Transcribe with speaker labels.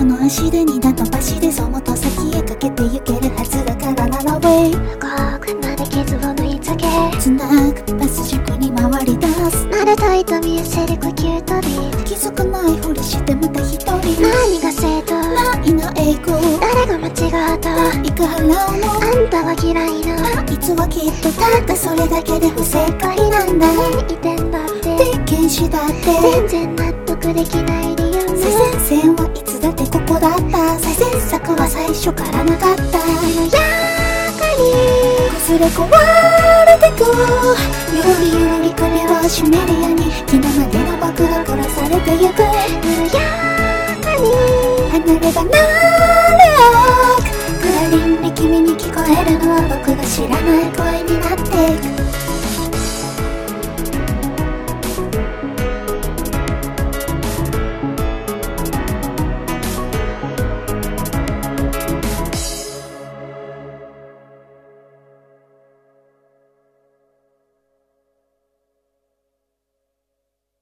Speaker 1: の足で二段飛ばしでそもと先へかけてゆけるはずだからララウェイ。
Speaker 2: 向こうまで傷を縫い付け
Speaker 1: つなぐパス軸に回り出す。
Speaker 2: まると糸見せる呼吸飛び
Speaker 1: 気づかないふりしてまた一人。
Speaker 2: 何が正当
Speaker 1: ないな栄光。
Speaker 2: 誰が間違った
Speaker 1: いく払うの
Speaker 2: あんたは嫌いな。
Speaker 1: いつはきっとたったそれだけで不正解なんだ。
Speaker 2: 移転だって
Speaker 1: で剣士だって
Speaker 2: 全然納得できない理由
Speaker 1: 最前線はいつだってここだった。最善策は最初からなかった。
Speaker 2: やかに
Speaker 1: 崩れ壊れてくゆりゆり首を絞めるように昨日までの僕が殺されてゆく。
Speaker 2: 緩やかに
Speaker 1: 離れ離れクラリンに君に聞こえるのは僕が知らない声になっていく。